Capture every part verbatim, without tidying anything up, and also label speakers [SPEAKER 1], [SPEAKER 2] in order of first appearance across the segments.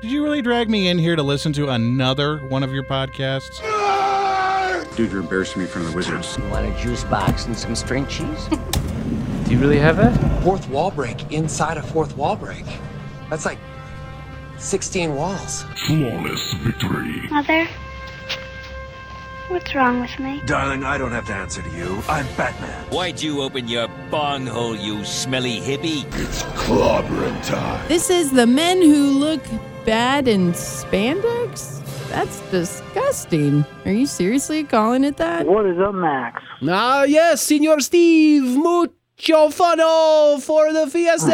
[SPEAKER 1] Did you really drag me in here to listen to another one of your podcasts?
[SPEAKER 2] Dude, you're embarrassing me in front of the wizards.
[SPEAKER 3] You want a juice box and some string cheese?
[SPEAKER 4] Do you really have that?
[SPEAKER 5] Fourth wall break inside a fourth wall break. That's like sixteen walls.
[SPEAKER 6] Flawless victory.
[SPEAKER 7] Mother, what's wrong with me?
[SPEAKER 8] Darling, I don't have to answer to you. I'm Batman.
[SPEAKER 9] Why'd you open your bong hole, you smelly hippie?
[SPEAKER 6] It's clobbering time.
[SPEAKER 10] This is the men who look bad in spandex? That's disgusting. Are you seriously calling it that?
[SPEAKER 11] What is up, Max?
[SPEAKER 12] Ah, yes, Senor Steve. Mucho funo for the fiesta.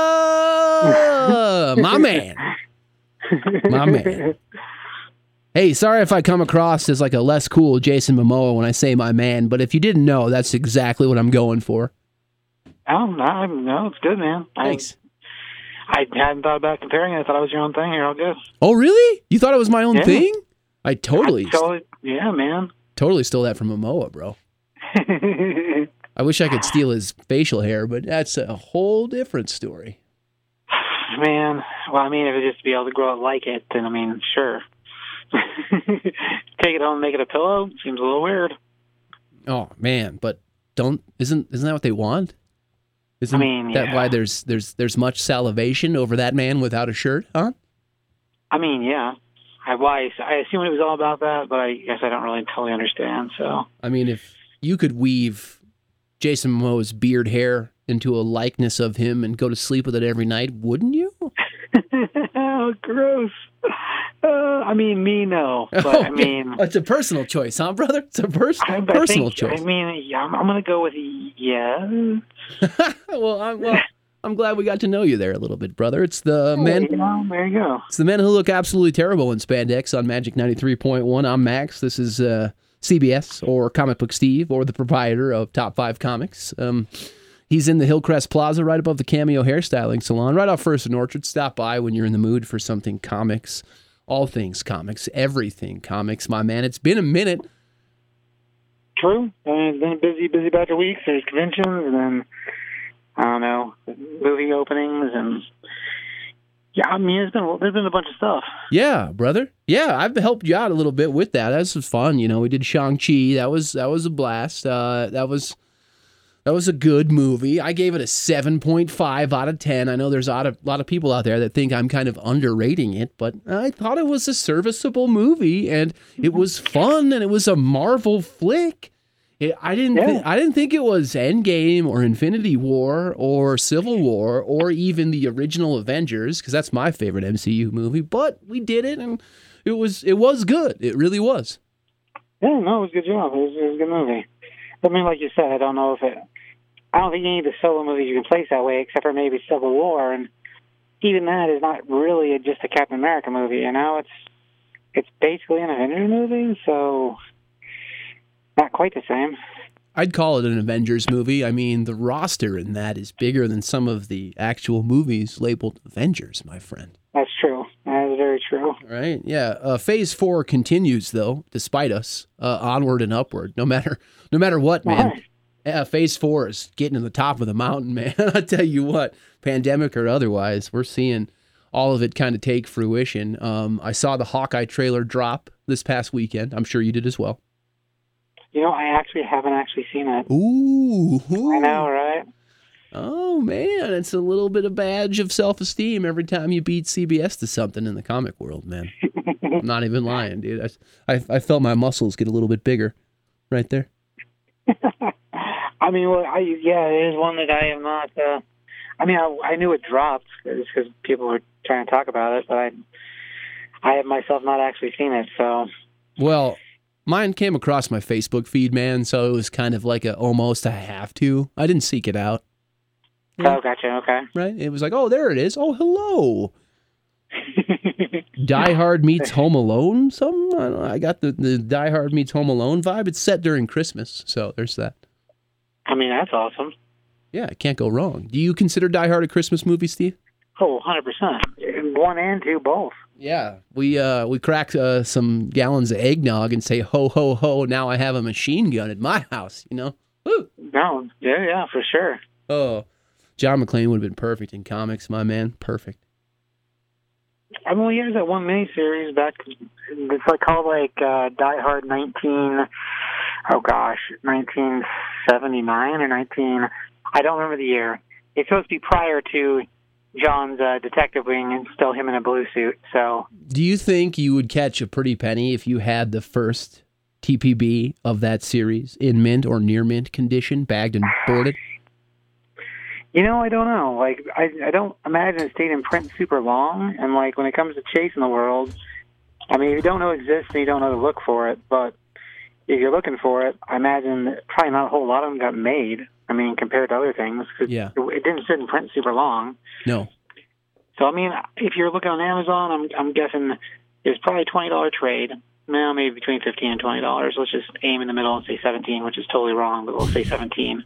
[SPEAKER 12] My man. My man. Hey, sorry if I come across as like a less cool Jason Momoa when I say my man, but if you didn't know, that's exactly what I'm going for.
[SPEAKER 11] Oh, no, no, it's good, man.
[SPEAKER 12] Thanks.
[SPEAKER 11] I, I hadn't thought about comparing it. I thought it was your own thing. You're all good.
[SPEAKER 12] Oh, really? You thought it was my own
[SPEAKER 11] Yeah.
[SPEAKER 12] thing? I totally,
[SPEAKER 11] I totally, yeah, man.
[SPEAKER 12] totally stole that from Momoa, bro. I wish I could steal his facial hair, but that's a whole different story.
[SPEAKER 11] Man, well, I mean, if it's just to be able to grow it like it, then, I mean, sure. Take it home and make it a pillow seems a little weird.
[SPEAKER 12] Oh, man, but don't, isn't, isn't that what they want? Isn't
[SPEAKER 11] I mean,
[SPEAKER 12] that
[SPEAKER 11] yeah.
[SPEAKER 12] why there's there's there's much salivation over that man without a shirt, huh?
[SPEAKER 11] I mean, yeah. I, well, I, I assume it was all about that, but I guess I don't really totally understand, so.
[SPEAKER 12] I mean, if you could weave Jason Momoa's beard hair into a likeness of him and go to sleep with it every night, wouldn't you?
[SPEAKER 11] Oh, gross. Uh, I mean, me, no. But,
[SPEAKER 12] Oh,
[SPEAKER 11] I mean...
[SPEAKER 12] It's a personal choice, huh, brother? It's a pers-
[SPEAKER 11] I, I
[SPEAKER 12] personal
[SPEAKER 11] think,
[SPEAKER 12] choice.
[SPEAKER 11] I mean, yeah, I'm, I'm going to go with yeah.
[SPEAKER 12] well, I'm, well, I'm glad we got to know you there a little bit, brother. It's the
[SPEAKER 11] Hey,
[SPEAKER 12] men.
[SPEAKER 11] you know, there you go.
[SPEAKER 12] It's the men who look absolutely terrible in spandex on Magic ninety-three point one. I'm Max. This is uh, C B S or Comic Book Steve or the proprietor of Top five Comics. Um, he's in the Hillcrest Plaza right above the Cameo Hairstyling Salon, right off First and Orchard. Stop by when you're in the mood for something comics. All things comics, everything comics, my man. It's been a minute.
[SPEAKER 11] True. I mean, it's been a busy, busy batch of weeks. There's conventions, and then, I don't know, movie openings, and yeah, I mean, it's been, there's been a bunch of stuff.
[SPEAKER 12] Yeah, brother. Yeah, I've helped you out a little bit with that. That was fun. You know, we did Shang-Chi. That was that was a blast. Uh, that was that was a good movie. I gave it a seven point five out of ten. I know there's a lot of, lot of people out there that think I'm kind of underrating it, but I thought it was a serviceable movie, and it was fun, and it was a Marvel flick. It, I didn't.
[SPEAKER 11] Yeah.
[SPEAKER 12] Th- I didn't think it was Endgame or Infinity War or Civil War or even the original Avengers, because that's my favorite M C U movie. But we did it, and it was it was good. It really was.
[SPEAKER 11] Yeah, no, it was a good job. It was, it was a good movie. I mean, like you said, I don't know if it... I don't think any of the solo movies you can place that way, except for maybe Civil War, and even that is not really just a Captain America movie, you know? It's it's basically an Avengers movie, so not quite the same.
[SPEAKER 12] I'd call it an Avengers movie. I mean, the roster in that is bigger than some of the actual movies labeled Avengers, my friend.
[SPEAKER 11] That's true. That is very true.
[SPEAKER 12] Right? Yeah. Uh, phase four continues, though, despite us, uh, onward and upward. No matter, no matter what, man.
[SPEAKER 11] Right.
[SPEAKER 12] Yeah, phase four is getting to the top of the mountain, man. I tell you what, pandemic or otherwise, we're seeing all of it kind of take fruition. Um, I saw the Hawkeye trailer drop this past weekend. I'm sure you did as well.
[SPEAKER 11] You know, I actually haven't actually seen it.
[SPEAKER 12] Ooh. ooh.
[SPEAKER 11] I know, right?
[SPEAKER 12] Oh, man, it's a little bit of badge of self-esteem every time you beat C B S to something in the comic world, man. I'm not even lying, dude. I, I, I felt my muscles get a little bit bigger right there.
[SPEAKER 11] I mean, well, I, yeah, it is one that I am not... Uh, I mean, I, I knew it dropped because people were trying to talk about it, but I, I have myself not actually seen it, so...
[SPEAKER 12] Well... Mine came across my Facebook feed, man, so it was kind of like a almost a have to. I didn't seek it out.
[SPEAKER 11] Yeah. Oh, gotcha, okay.
[SPEAKER 12] Right? It was like, oh, there it is. Oh, hello. Die Hard meets Home Alone, some? I, don't know. I got the, the Die Hard meets Home Alone vibe. It's set during Christmas, so there's that.
[SPEAKER 11] I mean, that's awesome.
[SPEAKER 12] Yeah, it can't go wrong. Do you consider Die Hard a Christmas movie, Steve?
[SPEAKER 11] Oh, one hundred percent. One and two, both.
[SPEAKER 12] Yeah, we uh, we crack uh, some gallons of eggnog and say, ho, ho, ho, now I have a machine gun at my house, you know? Woo!
[SPEAKER 11] No, yeah, yeah, for sure.
[SPEAKER 12] Oh, John McClane would have been perfect in comics, my man. Perfect.
[SPEAKER 11] I mean, he has that one miniseries back. It's like called like uh, Die Hard nineteen. Oh gosh, nineteen seventy-nine or nineteen. I don't remember the year. It's supposed to be prior to John's uh, detective wing, and still him in a blue suit. So,
[SPEAKER 12] do you think you would catch a pretty penny if you had the first T P B of that series in mint or near mint condition, bagged and boarded?
[SPEAKER 11] You know, I don't know. Like, I I don't imagine it stayed in print super long. And like when it comes to chasing the world, I mean, if you don't know it exists, then you don't know to look for it. But if you're looking for it, I imagine probably not a whole lot of them got made. I mean, compared to other things, cause
[SPEAKER 12] yeah,
[SPEAKER 11] it, it didn't sit in print super long.
[SPEAKER 12] No.
[SPEAKER 11] So I mean, if you're looking on Amazon, I'm I'm guessing it's probably a twenty dollar trade. Now maybe between fifteen and twenty dollars. Let's just aim in the middle and say seventeen, which is totally wrong, but we'll say seventeen.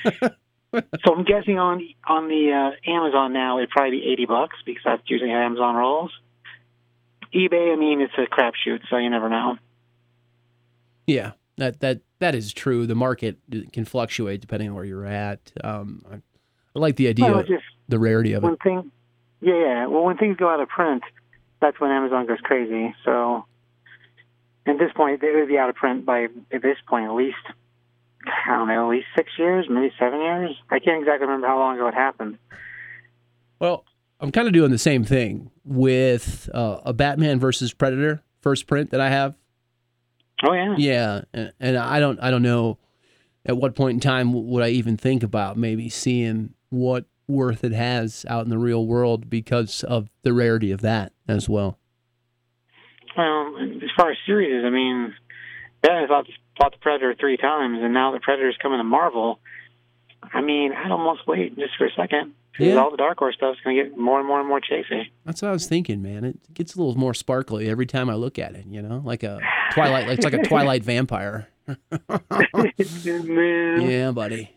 [SPEAKER 11] So I'm guessing on on the uh, Amazon now it'd probably be eighty bucks because that's usually how Amazon rolls. eBay, I mean, it's a crapshoot, so you never know.
[SPEAKER 12] Yeah, that that that is true. The market can fluctuate depending on where you're at. Um, I, I like the idea,
[SPEAKER 11] well, just,
[SPEAKER 12] the rarity of
[SPEAKER 11] when
[SPEAKER 12] it.
[SPEAKER 11] Thing, yeah, yeah. Well, when things go out of print, that's when Amazon goes crazy. So at this point, they would be out of print by at this point at least. I don't know, at least six years, maybe seven years. I can't exactly remember how long ago it happened.
[SPEAKER 12] Well, I'm kind of doing the same thing with uh, a Batman versus Predator first print that I have.
[SPEAKER 11] Oh yeah,
[SPEAKER 12] yeah, and, and I don't, I don't know at what point in time would I even think about maybe seeing what worth it has out in the real world because of the rarity of that as well.
[SPEAKER 11] Well, as far as series, I mean, yeah, I thought. Fought the Predator three times, and now the Predator's coming to Marvel. I mean, I'd almost wait just for a second. Because
[SPEAKER 12] yeah.
[SPEAKER 11] all the Dark Horse stuff's going to get more and more and more chasey.
[SPEAKER 12] That's what I was thinking, man. It gets a little more sparkly every time I look at it, you know? Like a Twilight, like, it's like a Twilight vampire. Yeah, buddy.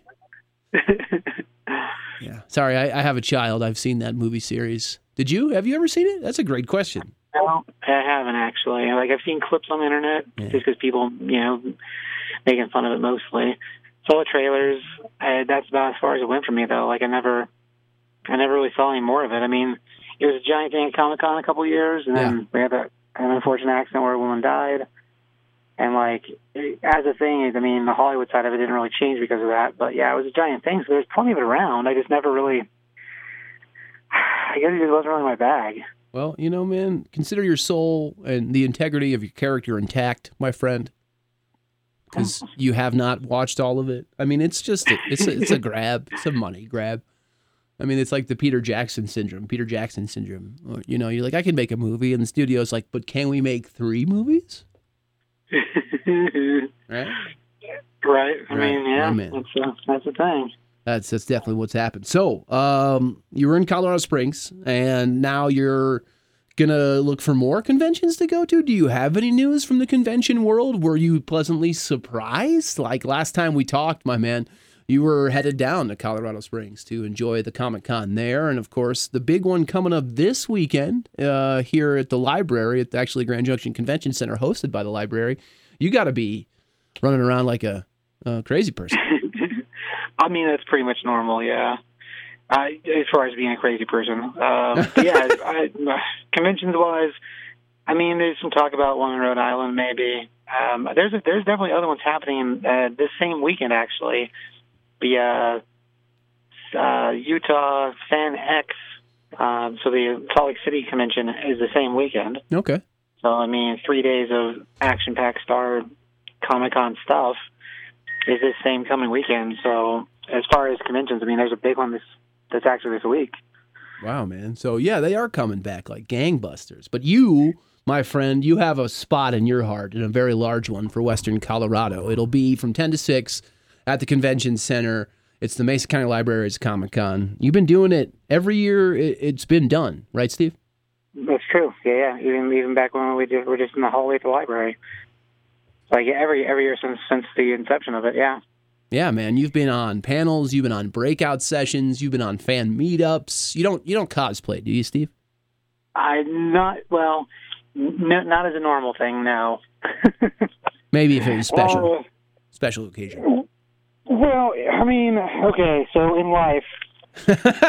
[SPEAKER 12] Yeah. Sorry, I, I have a child. I've seen that movie series. Did you? Have you ever seen it? That's a great question.
[SPEAKER 11] No, I haven't actually. Like, I've seen clips on the internet yeah. just because people, you know, making fun of it mostly. Saw the trailers. I, that's about as far as it went for me, though. Like, I never, I never really saw any more of it. I mean, it was a giant thing at Comic-Con a couple of years, and then yeah. we had a, an unfortunate accident where a woman died. And, like, as a thing, I mean, the Hollywood side of it didn't really change because of that. But, yeah, it was a giant thing, so there's plenty of it around. I just never really, I guess it just wasn't really my bag.
[SPEAKER 12] Well, you know, man, consider your soul and the integrity of your character intact, my friend, because you have not watched all of it. I mean, it's just, a, it's a, it's a grab. It's a money grab. I mean, it's like the Peter Jackson syndrome, Peter Jackson syndrome. You know, you're like, I can make a movie, and the studio's like, but can we make three movies? Right?
[SPEAKER 11] Right. I
[SPEAKER 12] right.
[SPEAKER 11] mean, yeah,
[SPEAKER 12] oh, man.
[SPEAKER 11] that's, uh, that's the thing.
[SPEAKER 12] That's that's definitely what's happened. So, um, you were in Colorado Springs, and now you're gonna look for more conventions to go to. Do you have any news from the convention world? Were you pleasantly surprised? Like last time we talked, my man, you were headed down to Colorado Springs to enjoy the Comic-Con there, and of course, the big one coming up this weekend uh, here at the library, at the actually Grand Junction Convention Center, hosted by the library. You got to be running around like a, a crazy person.
[SPEAKER 11] I mean, that's pretty much normal, yeah. Uh, as far as being a crazy person. Um, but yeah, I, conventions-wise, I mean, there's some talk about one in Rhode Island, maybe. Um, there's a, there's definitely other ones happening uh, this same weekend, actually. The uh, uh, Utah Fan X, uh, so the Salt Lake City convention is the same weekend.
[SPEAKER 12] Okay.
[SPEAKER 11] So, I mean, three days of action-packed Star Comic-Con stuff is this same coming weekend. So as far as conventions, I mean, there's a big one this, that's actually this week.
[SPEAKER 12] Wow, man. So, yeah, they are coming back like gangbusters. But you, my friend, you have a spot in your heart, and a very large one, for Western Colorado. It'll be from ten to six at the Convention Center. It's the Mesa County Library's Comic-Con. You've been doing it every year it's been done, right, Steve?
[SPEAKER 11] That's true. Yeah, yeah. Even even back when we did, we're just in the hallway at the library. Like every every year since since the inception of it, yeah.
[SPEAKER 12] Yeah, man. You've been on panels, you've been on breakout sessions, you've been on fan meetups. You don't you don't cosplay, do you, Steve?
[SPEAKER 11] I not well, n- not as a normal thing, no.
[SPEAKER 12] Maybe if it was special,
[SPEAKER 11] uh,
[SPEAKER 12] special occasion.
[SPEAKER 11] Well, I mean, okay. So in life,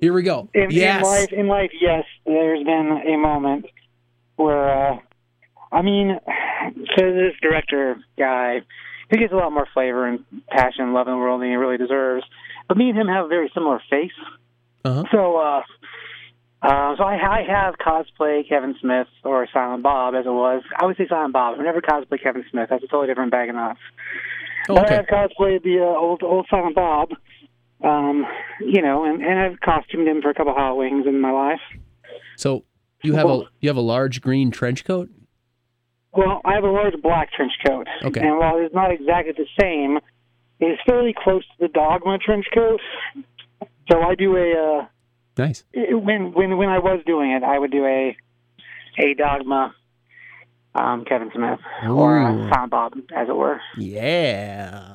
[SPEAKER 12] Here we go.
[SPEAKER 11] In,
[SPEAKER 12] yes.
[SPEAKER 11] in life, in life, yes, there's been a moment where, uh, I mean, so this director guy, he gets a lot more flavor and passion and love in the world than he really deserves. But me and him have a very similar face.
[SPEAKER 12] Uh-huh.
[SPEAKER 11] So, uh, uh, so I, I have cosplay Kevin Smith or Silent Bob, as it was. I would say Silent Bob. I never cosplay Kevin Smith. That's a totally different bag of nuts.
[SPEAKER 12] Oh,
[SPEAKER 11] but
[SPEAKER 12] okay.
[SPEAKER 11] I have cosplayed the uh, old old Silent Bob, um, you know, and, and I've costumed him for a couple hot wings in my life.
[SPEAKER 12] So you have a you have a large green trench coat?
[SPEAKER 11] Well, I have a large black trench coat.
[SPEAKER 12] Okay.
[SPEAKER 11] And while it's not exactly the same, it's fairly close to the Dogma trench coat. So I do a uh,
[SPEAKER 12] nice.
[SPEAKER 11] When when when I was doing it, I would do a a Dogma um, Kevin Smith or a Silent Bob, as it were.
[SPEAKER 12] Yeah.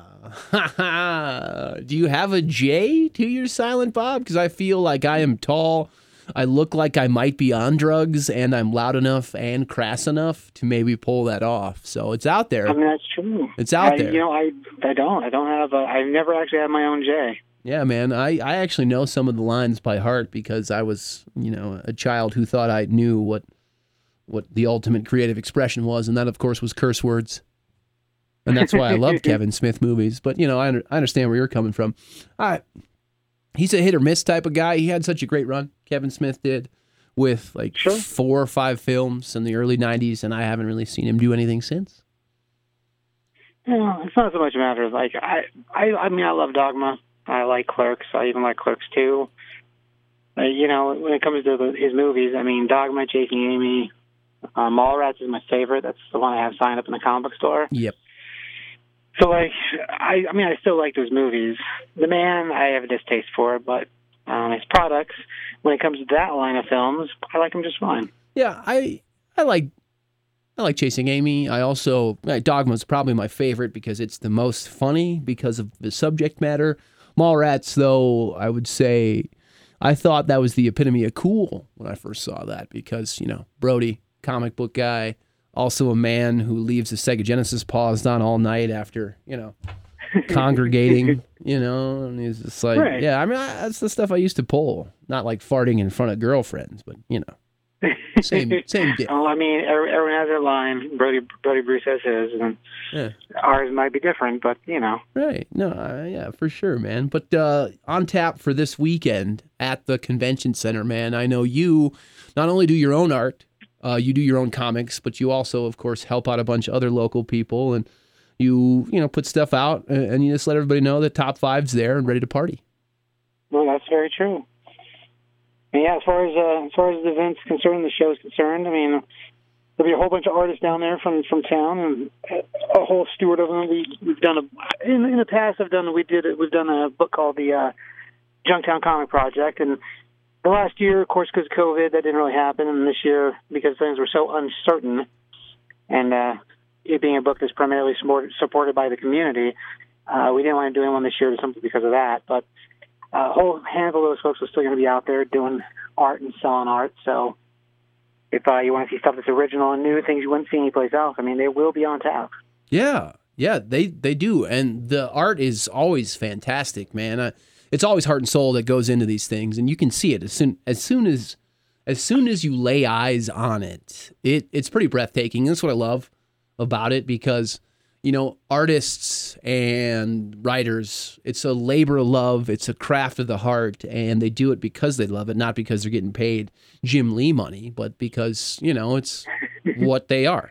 [SPEAKER 12] Do you have a J to your Silent Bob? Because I feel like I am tall. I look like I might be on drugs, and I'm loud enough and crass enough to maybe pull that off. So it's out there.
[SPEAKER 11] I mean, that's true.
[SPEAKER 12] It's out
[SPEAKER 11] I,
[SPEAKER 12] there.
[SPEAKER 11] You know, I I don't. I don't have. A, I've never actually had my own J.
[SPEAKER 12] Yeah, man. I, I actually know some of the lines by heart because I was, you know, a child who thought I knew what what the ultimate creative expression was, and that, of course, was curse words. And that's why I love Kevin Smith movies. But, you know, I, I understand where you're coming from. I, he's a hit or miss type of guy. He had such a great run, Kevin Smith did, with like
[SPEAKER 11] sure.
[SPEAKER 12] four or five films in the early nineties, and I haven't really seen him do anything since.
[SPEAKER 11] Well, it's not so much a matter of, like, I, I, I mean, I love Dogma. I like Clerks. I even like Clerks two. Uh, you know, when it comes to the, his movies, I mean, Dogma, Chasing Amy, uh, Mallrats is my favorite. That's the one I have signed up in the comic book store.
[SPEAKER 12] Yep.
[SPEAKER 11] So, like, I, I mean, I still like those movies. The Man, I have a distaste for, but um, his products, when it comes to that line of films, I like them just fine.
[SPEAKER 12] Yeah, I, I like, I like Chasing Amy. I also, Dogma's probably my favorite because it's the most funny because of the subject matter. Mallrats, though, I would say, I thought that was the epitome of cool when I first saw that because, you know, Brody, comic book guy, also a man who leaves the Sega Genesis paused on all night after, you know, congregating, you know, and he's just like, right. yeah, I mean, I, that's the stuff I used to pull. Not like farting in front of girlfriends, but, you know, same same deal.
[SPEAKER 11] Well, I mean, everyone has their line. Brody, Brody Bruce has his, and
[SPEAKER 12] yeah.
[SPEAKER 11] ours might be different, but, you know.
[SPEAKER 12] Right. No, uh, yeah, for sure, man. But uh, on tap for this weekend at the convention center, man, I know you not only do your own art, Uh, you do your own comics, but you also, of course, help out a bunch of other local people, and you, you know, put stuff out, and, and you just let everybody know that Top Five's there and ready to party.
[SPEAKER 11] Well, that's very true. And yeah, as far as uh, as far as the event's concerned, the show's concerned, I mean, there'll be a whole bunch of artists down there from, from town, and a whole steward of them. We, we've done a in, in the past. I've done we did we've done a book called the uh, Junktown Comic Project, and the last year, of course, because of COVID, that didn't really happen. And this year, because things were so uncertain, and uh, it being a book that's primarily support, supported by the community, uh, we didn't want to do one this year simply because of that. But a whole handful of those folks are still going to be out there doing art and selling art. So if uh, you want to see stuff that's original and new, things you wouldn't see anyplace else, I mean, they will be on tap.
[SPEAKER 12] Yeah, yeah, they, they do. And the art is always fantastic, man. Uh, It's always heart and soul that goes into these things, and you can see it as soon as soon as as soon as you lay eyes on it. It it's pretty breathtaking. That's what I love about it because, you know, artists and writers, it's a labor of love, it's a craft of the heart, and they do it because they love it, not because they're getting paid Jim Lee money, but because, you know, it's what they are.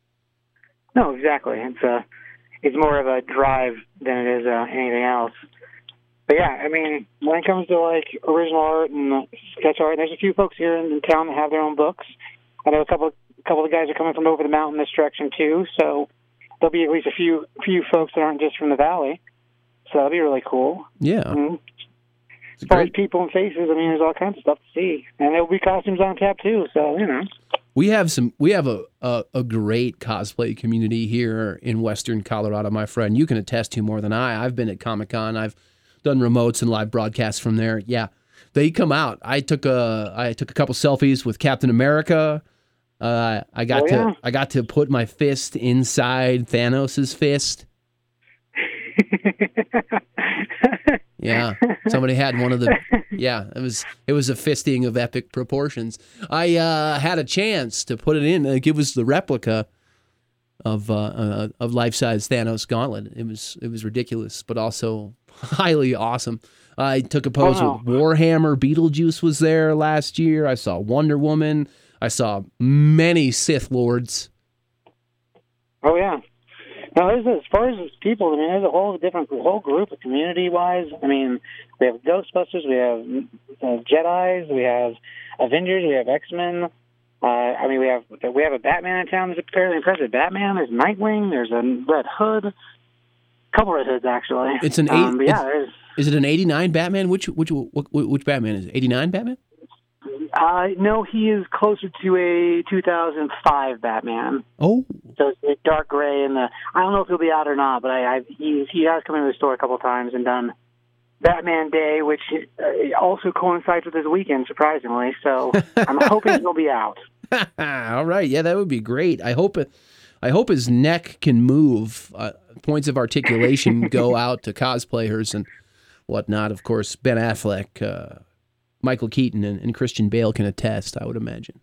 [SPEAKER 11] No, exactly. It's a it's more of a drive than it is uh, anything else. But yeah, I mean, when it comes to like original art and uh, sketch art, there's a few folks here in, in town that have their own books. I know a couple, a couple of guys are coming from over the mountain this direction too, so there'll be at least a few, few folks that aren't just from the valley. So that'll be really cool.
[SPEAKER 12] Yeah.
[SPEAKER 11] Mm-hmm. As far as people and faces, I mean, there's all kinds of stuff to see, and there'll be costumes on tap too. So you know.
[SPEAKER 12] We have some. We have a, a, a great cosplay community here in Western Colorado, my friend. You can attest to more than I. I've been at Comic-Con. I've done remotes and live broadcasts from there. Yeah, they come out. I took a I took a couple selfies with Captain America. Uh, I got
[SPEAKER 11] oh, yeah.
[SPEAKER 12] to I got to put my fist inside Thanos's fist. Yeah, somebody had one of the. Yeah, it was it was a fisting of epic proportions. I uh, had a chance to put it in. Uh, it was the replica of uh, uh, of life-size Thanos gauntlet. It was it was ridiculous, but also highly awesome. I took a pose
[SPEAKER 11] Oh,
[SPEAKER 12] with Warhammer. Beetlejuice was there last year. I saw Wonder Woman. I saw many Sith Lords.
[SPEAKER 11] Oh yeah. Now, there's as far as people, I mean, there's a whole different whole group of community-wise. I mean, we have Ghostbusters, we have uh, Jedis, we have Avengers, we have X-Men. Uh, I mean, we have we have a Batman in town. There's a fairly impressive Batman. There's Nightwing. There's a Red Hood. A couple Red Hoods actually.
[SPEAKER 12] It's an eight.
[SPEAKER 11] Um, but yeah, there's.
[SPEAKER 12] Is it an eighty-nine Batman? Which which which, which Batman is it? eighty-nine Batman?
[SPEAKER 11] Uh, no, he is closer to a two thousand five Batman.
[SPEAKER 12] Oh.
[SPEAKER 11] So it's the dark gray and the. I don't know if he'll be out or not, but I, I he, he has come into the store a couple times and done Batman Day, which uh, also coincides with his weekend, surprisingly. So I'm hoping he'll be out.
[SPEAKER 12] All right, yeah, that would be great. I hope it. I hope his neck can move. Uh, points of articulation go out to cosplayers and whatnot. Of course, Ben Affleck, uh, Michael Keaton, and, and Christian Bale can attest, I would imagine.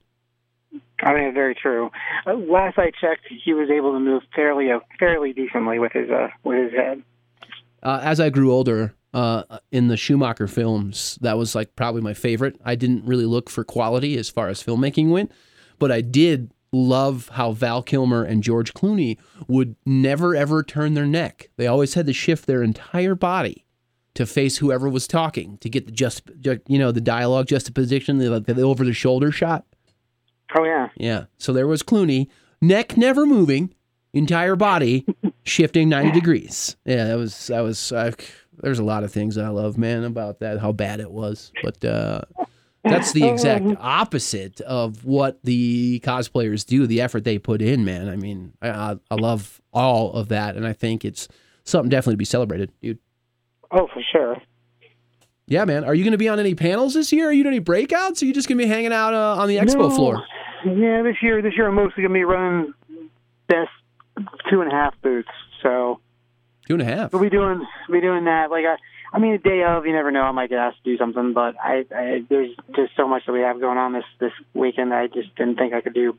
[SPEAKER 11] I mean, very true. Uh, last I checked, he was able to move fairly uh, fairly decently with his uh, with his head.
[SPEAKER 12] Uh, as I grew older, uh, in the Schumacher films, that was like probably my favorite. I didn't really look for quality as far as filmmaking went, but I did love how Val Kilmer and George Clooney would never, ever turn their neck. They always had to shift their entire body to face whoever was talking to get the just, you know, the dialogue juxtaposition, the, the over-the-shoulder shot.
[SPEAKER 11] Oh, yeah.
[SPEAKER 12] Yeah. So there was Clooney, neck never moving, entire body shifting ninety degrees. Yeah, that was, that was, uh, there's a lot of things I love, man, about that, how bad it was. But, uh, that's the exact opposite of what the cosplayers do, the effort they put in, man. I mean, I, I love all of that, and I think it's something definitely to be celebrated, dude.
[SPEAKER 11] Oh, for sure.
[SPEAKER 12] Yeah, man. Are you going to be on any panels this year? Are you doing any breakouts? Or are you just going to be hanging out uh, on the expo
[SPEAKER 11] no.
[SPEAKER 12] floor?
[SPEAKER 11] Yeah, this year, this year I'm mostly going to be running best two and a half booths, so.
[SPEAKER 12] Two and a half?
[SPEAKER 11] We'll be doing, we'll be doing that. Like, I, I mean, a day of, you never know, I might get asked to do something, but I, I there's just so much that we have going on this, this weekend. I just didn't think I could do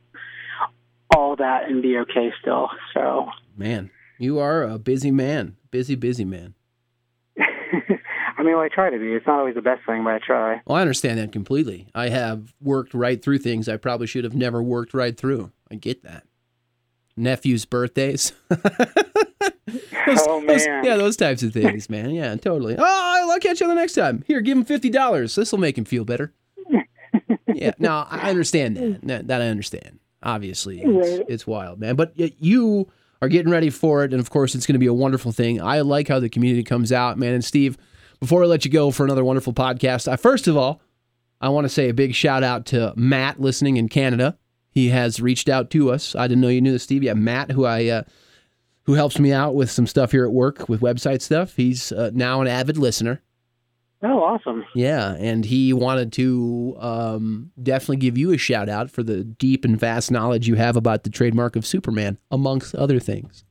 [SPEAKER 11] all that and be okay still. So,
[SPEAKER 12] man, you are a busy man, busy, busy man.
[SPEAKER 11] I mean, well, I try to be. It's not always the best thing, but I try.
[SPEAKER 12] Well, I understand that completely. I have worked right through things I probably should have never worked right through. I get that. Nephews' birthdays. Those,
[SPEAKER 11] oh, man.
[SPEAKER 12] Those, yeah, those types of things, man. Yeah, totally. Oh, I'll catch you the next time. Here, give him fifty dollars. This will make him feel better. Yeah, no, I understand that. That, that I understand. Obviously, it's, it's wild, man. But you are getting ready for it, and of course, it's going to be a wonderful thing. I like how the community comes out, man. And Steve, before I let you go for another wonderful podcast, I, first of all, I want to say a big shout out to Matt listening in Canada. He has reached out to us. I didn't know you knew this, Steve. Yeah, Matt, who I... Uh, who helps me out with some stuff here at work with website stuff. He's uh, now an avid listener.
[SPEAKER 11] Oh, awesome.
[SPEAKER 12] Yeah, and he wanted to um, definitely give you a shout out for the deep and vast knowledge you have about the trademark of Superman, amongst other things.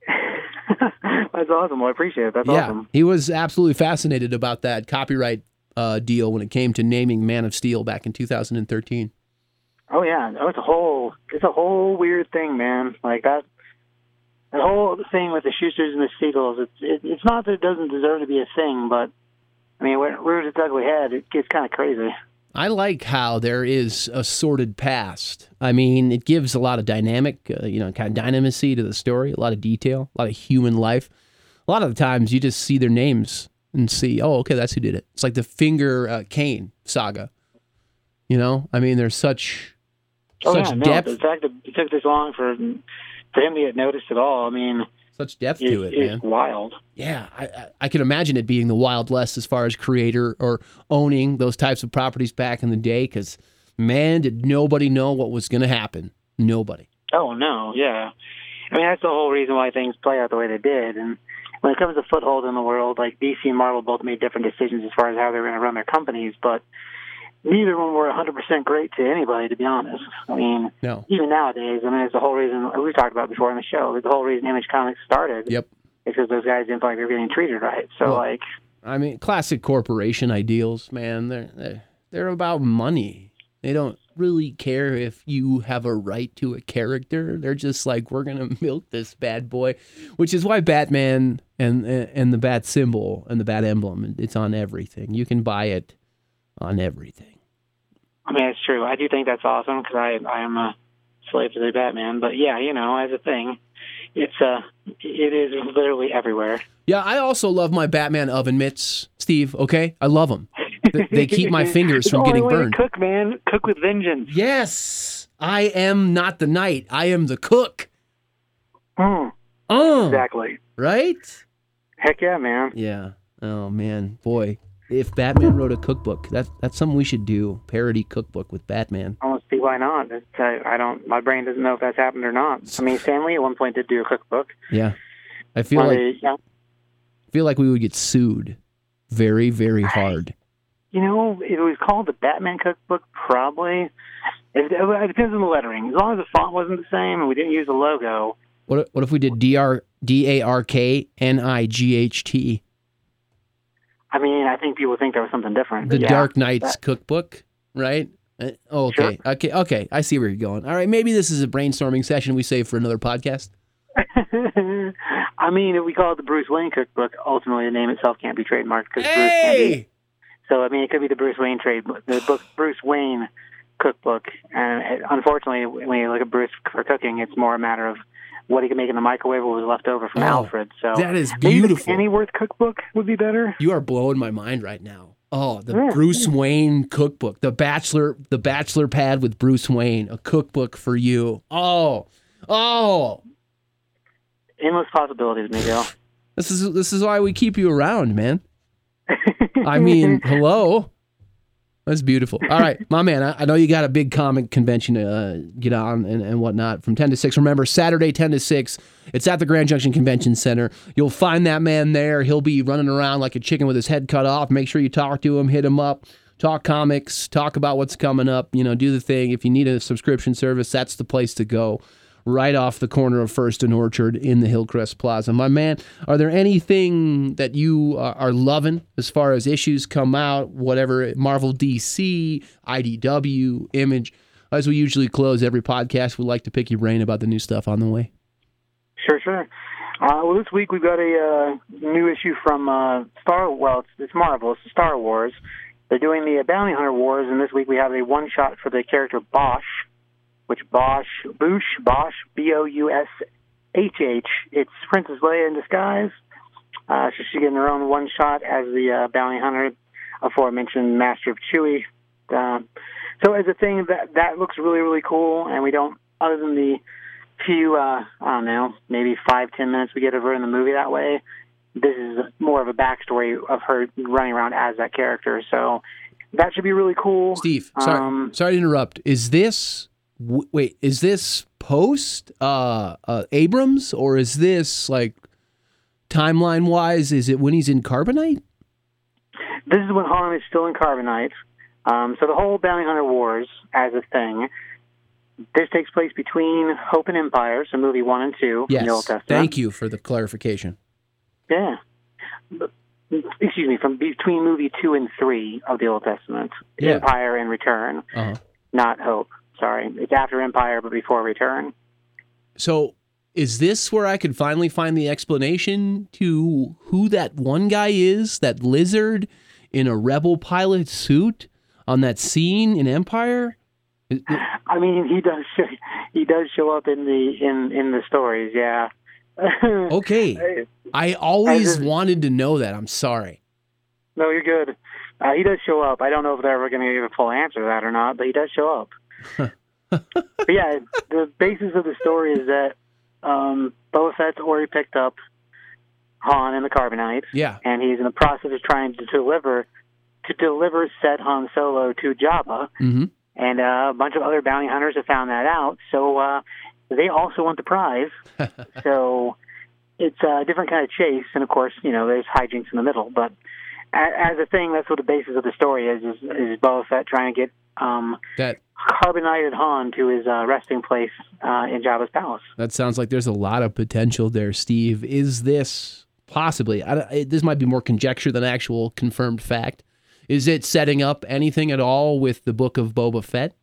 [SPEAKER 11] That's awesome. Well, I appreciate it. That's
[SPEAKER 12] yeah,
[SPEAKER 11] awesome.
[SPEAKER 12] He was absolutely fascinated about that copyright uh, deal when it came to naming Man of Steel back in two thousand thirteen.
[SPEAKER 11] Oh, yeah. Oh, it's a whole, it's a whole weird thing, man. Like that. The whole thing with the Schusters and the Siegels, it's it, it's not that it doesn't deserve to be a thing, but, I mean, when it rears its ugly head, it gets kind of crazy.
[SPEAKER 12] I like how there is a sordid past. I mean, it gives a lot of dynamic, uh, you know, kind of dynamisty to the story, a lot of detail, a lot of human life. A lot of the times you just see their names and see, oh, okay, that's who did it. It's like the Finger uh, Kane saga. You know, I mean, there's such,
[SPEAKER 11] oh,
[SPEAKER 12] such
[SPEAKER 11] yeah, no,
[SPEAKER 12] depth.
[SPEAKER 11] The fact that it took this long for... For him to get noticed at all, I mean...
[SPEAKER 12] Such depth
[SPEAKER 11] it,
[SPEAKER 12] to it, man.
[SPEAKER 11] It's wild.
[SPEAKER 12] Yeah, I, I, I can imagine it being the Wild West as far as creator or owning those types of properties back in the day, because, man, did nobody know what was going to happen. Nobody.
[SPEAKER 11] Oh, no, yeah. I mean, that's the whole reason why things play out the way they did. And when it comes to foothold in the world, like D C and Marvel both made different decisions as far as how they're going to run their companies, but neither of them were one hundred percent great to anybody, to be honest. I mean,
[SPEAKER 12] no.
[SPEAKER 11] Even nowadays, I mean, it's the whole reason, we talked about before on the show, the whole reason Image Comics started.
[SPEAKER 12] Yep.
[SPEAKER 11] Because those guys didn't feel like they were getting treated right. So,
[SPEAKER 12] well,
[SPEAKER 11] like...
[SPEAKER 12] I mean, classic corporation ideals, man. They're, they're they're about money. They don't really care if you have a right to a character. They're just like, we're gonna milk this bad boy, which is why Batman and and the bat symbol and the bat emblem, it's on everything. You can buy it on everything.
[SPEAKER 11] I mean, it's true. I do think that's awesome because I I am a slave to the Batman. But yeah, you know, as a thing, it's uh, it is literally everywhere.
[SPEAKER 12] Yeah, I also love my Batman oven mitts, Steve. Okay, I love them. They keep my fingers from getting burned.
[SPEAKER 11] Cook, man, cook with vengeance.
[SPEAKER 12] Yes, I am not the knight. I am the cook.
[SPEAKER 11] Mm.
[SPEAKER 12] Oh,
[SPEAKER 11] exactly.
[SPEAKER 12] Right?
[SPEAKER 11] Heck yeah, man.
[SPEAKER 12] Yeah. Oh man, boy. If Batman wrote a cookbook, that's that's something we should do. Parody cookbook with Batman.
[SPEAKER 11] I don't see why not. It's, I, I don't. My brain doesn't know if that's happened or not. I mean, Stanley at one point did do a cookbook.
[SPEAKER 12] Yeah, I feel
[SPEAKER 11] Well,
[SPEAKER 12] like
[SPEAKER 11] they- yeah.
[SPEAKER 12] feel like we would get sued, very very hard.
[SPEAKER 11] You know, if it was called the Batman Cookbook, probably. It, it depends on the lettering. As long as the font wasn't the same and we didn't use the logo.
[SPEAKER 12] What if- what if we did D R D A R K N I G H T?
[SPEAKER 11] I mean, I think people think there was something different.
[SPEAKER 12] The
[SPEAKER 11] but yeah,
[SPEAKER 12] Dark Knight's
[SPEAKER 11] that-
[SPEAKER 12] cookbook, right? Uh, oh, okay,
[SPEAKER 11] Sure.
[SPEAKER 12] okay, okay. I see where you're going. All right, maybe this is a brainstorming session we save for another podcast.
[SPEAKER 11] I mean, if we call it the Bruce Wayne Cookbook, ultimately the name itself can't be trademarked because Bruce can't be.
[SPEAKER 12] Hey,
[SPEAKER 11] So, I mean, it could be the Bruce Wayne trade, the book Bruce Wayne Cookbook. And it, unfortunately, when you look at Bruce for cooking, it's more a matter of what he can make in the microwave, what was left over from
[SPEAKER 12] Oh,
[SPEAKER 11] Alfred. So
[SPEAKER 12] that is
[SPEAKER 11] maybe the
[SPEAKER 12] beautiful.
[SPEAKER 11] Kennyworth Cookbook would be better.
[SPEAKER 12] you are blowing my mind right now. Oh, the
[SPEAKER 11] Yeah.
[SPEAKER 12] Bruce Wayne cookbook, the bachelor, the bachelor pad with Bruce Wayne, a cookbook for you. Oh, oh,
[SPEAKER 11] Endless possibilities, Miguel.
[SPEAKER 12] this is this is why we keep you around, man. I mean, hello. That's beautiful. All right, my man, I, I know you got a big comic convention to uh, get on and, and whatnot from ten to six. Remember, Saturday, ten to six, it's at the Grand Junction Convention Center. You'll find that man there. He'll be running around like a chicken with his head cut off. Make sure you talk to him, hit him up, talk comics, talk about what's coming up, you know, do the thing. If you need a subscription service, that's the place to go. Right off the corner of First and Orchard in the Hillcrest Plaza. My man, are there anything that you uh, are loving as far as issues come out, whatever, Marvel, D C, I D W, Image? As we usually close every podcast, we like to pick your brain about the new stuff on the way.
[SPEAKER 11] Sure, sure. Uh, well, this week we've got a uh, new issue from uh, Star. Well, it's, it's Marvel. It's Star Wars. They're doing the Bounty Hunter Wars, and this week we have a one-shot for the character Bosch, which Bosch, Boosh, Bosch, B O U S H H. It's Princess Leia in disguise. Uh, so she's getting her own one-shot as the uh, Bounty Hunter, aforementioned Master of Chewie. Uh, so as a thing, that that looks really, really cool, and we don't, other than the few, uh, I don't know, maybe five, ten minutes we get of her in the movie that way, this is more of a backstory of her running around as that character. So that should be really cool.
[SPEAKER 12] Steve, sorry,
[SPEAKER 11] Um,
[SPEAKER 12] sorry to interrupt. Is this, w- wait, is this post uh, uh, Abrams, or is this like timeline-wise, is it when he's in Carbonite?
[SPEAKER 11] This is when Han is still in Carbonite. Um, so the whole Bounty Hunter Wars as a thing, this takes place between Hope and Empire, so movie one and two
[SPEAKER 12] Yes,
[SPEAKER 11] from the Old Testament.
[SPEAKER 12] thank you for the clarification.
[SPEAKER 11] Yeah. But- Excuse me, from between movie two and three of the Old Testament.
[SPEAKER 12] Yeah.
[SPEAKER 11] Empire and Return,
[SPEAKER 12] Uh-huh.
[SPEAKER 11] not Hope. Sorry. It's after Empire, but before Return.
[SPEAKER 12] So is this where I could finally find the explanation to who that one guy is, that lizard in a rebel pilot suit on that scene in Empire? Is-
[SPEAKER 11] I mean, he does show, he does show up in the in, in the stories, yeah.
[SPEAKER 12] Okay. I always
[SPEAKER 11] I just-
[SPEAKER 12] wanted to know that. I'm sorry.
[SPEAKER 11] No, you're good. Uh, he does show up. I don't know if they're ever going to give a full answer to that or not, but he does show up. But yeah, the basis of the story is that um, Boba Fett's already picked up Han in the Carbonite,
[SPEAKER 12] Yeah.
[SPEAKER 11] and he's in the process of trying to deliver to deliver said Han Solo to Jabba,
[SPEAKER 12] Mm-hmm.
[SPEAKER 11] and uh, a bunch of other bounty hunters have found that out, so uh, they also want the prize. So it's a different kind of chase, and of course, you know, there's hijinks in the middle. But a- as a thing, that's what the basis of the story is: is, is Boba Fett trying to get um,
[SPEAKER 12] That
[SPEAKER 11] carbonated Han to his uh, resting place uh, in Jabba's palace.
[SPEAKER 12] that sounds like there's a lot of potential there, Steve. Is this possibly, I, it, this might be more conjecture than actual confirmed fact. Is it setting up anything at all with the book of Boba Fett?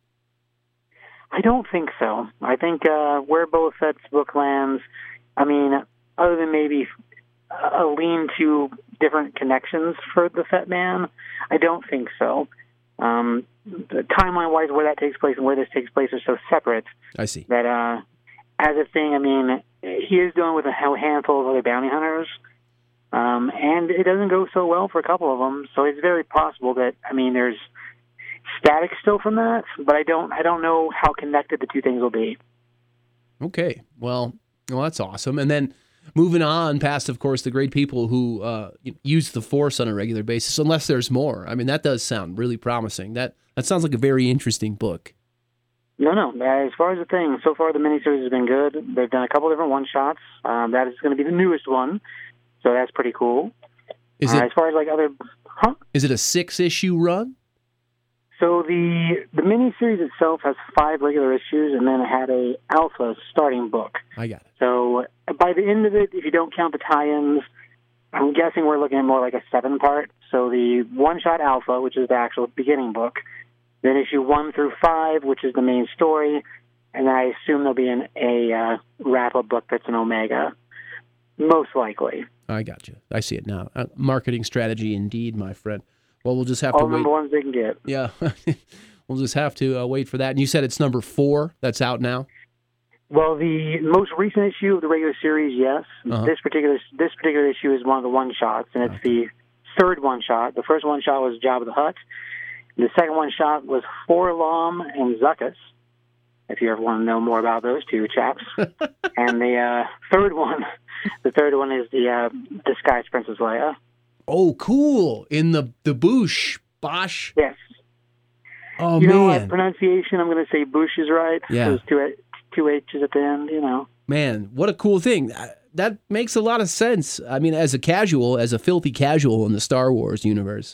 [SPEAKER 11] I don't think so. I think uh, where Boba Fett's book lands, I mean, other than maybe a lean to different connections for the Fett Man, I don't think so. Um, timeline-wise, where that takes place and where this takes place are so separate.
[SPEAKER 12] I see.
[SPEAKER 11] That uh, as a thing, I mean, he is dealing with a handful of other bounty hunters, um, and it doesn't go so well for a couple of them. So it's very possible that, I mean, there's static still from that, but I don't, I don't know how connected the two things will be.
[SPEAKER 12] Okay, well, well, that's awesome. And then moving on past, of course, the great people who uh, use the Force on a regular basis, unless there's more. I mean, that does sound really promising. That that sounds like a very interesting book.
[SPEAKER 11] No, no. As far as the thing, so far the miniseries has been good. They've done a couple different one-shots. Um, that is going to be the newest one, so that's pretty cool.
[SPEAKER 12] Is it,
[SPEAKER 11] uh, as far as like other... Huh?
[SPEAKER 12] Is it a six-issue run?
[SPEAKER 11] So the the miniseries itself has five regular issues, and then it had a alpha starting book.
[SPEAKER 12] I got it.
[SPEAKER 11] So by the end of it, if you don't count the tie-ins, I'm guessing we're looking at more like a seven-part. So the one-shot alpha, which is the actual beginning book, then issue one through five, which is the main story, and then I assume there'll be an, a uh, wrap-up book that's an omega, most likely.
[SPEAKER 12] I got you. I see it now. Uh, marketing strategy indeed, my friend. Well, we'll just have
[SPEAKER 11] All
[SPEAKER 12] to wait.
[SPEAKER 11] number ones they can get.
[SPEAKER 12] Yeah. We'll just have to uh, wait for that. And you said it's number four that's out now?
[SPEAKER 11] Well, the most recent issue of the regular series, yes.
[SPEAKER 12] Uh-huh.
[SPEAKER 11] This particular this particular issue is one of the one-shots, and it's okay. the third one-shot. The first one-shot was Jabba the Hutt. The second one-shot was Forlom and Zuckuss, if you ever want to know more about those two chaps. And the uh, third one, the third one is the uh, Disguised Princess Leia.
[SPEAKER 12] Oh, cool. In the, the Boosh. Bosch?
[SPEAKER 11] Yes.
[SPEAKER 12] Oh,
[SPEAKER 11] you
[SPEAKER 12] man.
[SPEAKER 11] know what? Pronunciation, I'm going to say Bush is right.
[SPEAKER 12] Yeah.
[SPEAKER 11] There's two, two H's at the end, you know.
[SPEAKER 12] Man, what a cool thing. That makes a lot of sense. I mean, as a casual, as a filthy casual in the Star Wars universe,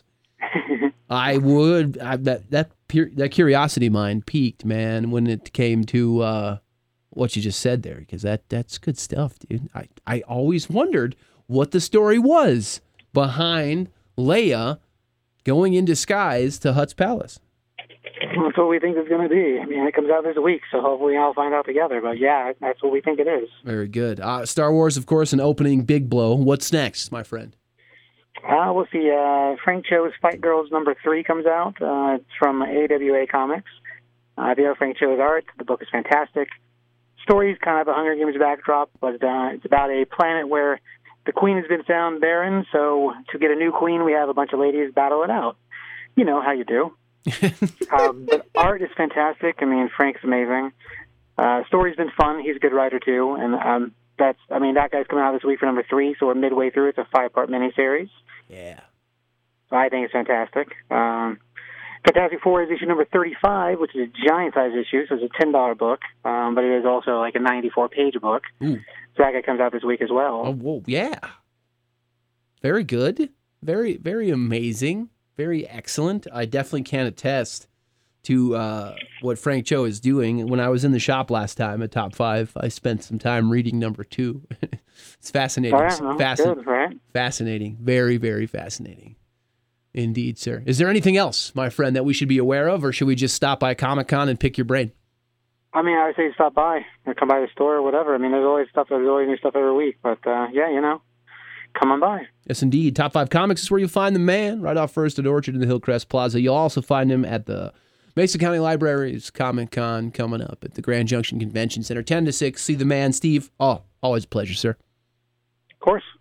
[SPEAKER 12] I would, I, that that that curiosity of mine piqued, man, when it came to uh, what you just said there, because that, that's good stuff, dude. I, I always wondered what the story was behind Leia going in disguise to Hutt's palace.
[SPEAKER 11] That's what we think it's going to be. I mean, it comes out this week, so hopefully I'll find out together. But yeah, that's what we think it is.
[SPEAKER 12] Very good. Uh, Star Wars, of course, an opening big blow. What's next, my friend?
[SPEAKER 11] Uh, we'll see. Uh, Frank Cho's Fight Girls number three comes out. Uh, it's from A W A Comics. Uh, if you know Frank Cho's art, the book is fantastic. Story's kind of a Hunger Games backdrop, but uh, it's about a planet where the queen has been found barren, so to get a new queen, we have a bunch of ladies battle it out. You know how you do. um, but art is fantastic. I mean, Frank's amazing. Uh, story's been fun. He's a good writer, too. And um, that's, I mean, that guy's coming out this week for number three, so we're midway through. It's a five-part miniseries.
[SPEAKER 12] Yeah.
[SPEAKER 11] So I think it's fantastic. Um, Fantastic Four is issue number thirty-five, which is a giant-sized issue, so it's a ten dollar book, um, but it is also like a ninety-four page book.
[SPEAKER 12] Ooh.
[SPEAKER 11] So that guy comes out this week as well.
[SPEAKER 12] Oh, whoa, yeah. Very good. Very, very amazing. Very excellent. I definitely can attest to uh, what Frank Cho is doing. When I was in the shop last time at Top Five, I spent some time reading number two. It's fascinating.
[SPEAKER 11] Oh, yeah, no,
[SPEAKER 12] Fascin-
[SPEAKER 11] good, right?
[SPEAKER 12] Fascinating. Very, very fascinating. Indeed, sir. Is there anything else, my friend, that we should be aware of, or should we just stop by Comic-Con and pick your brain?
[SPEAKER 11] I mean, I would say stop by or come by the store or whatever. I mean, there's always stuff. There's always new stuff every week. But, uh, yeah, you know, come on by.
[SPEAKER 12] Yes, indeed. Top Five Comics is where you'll find the man, right off First at Orchard in the Hillcrest Plaza. You'll also find him at the Mesa County Library's Comic-Con coming up at the Grand Junction Convention Center, ten to six. See the man, Steve. Oh, always a pleasure, sir.
[SPEAKER 11] Of course.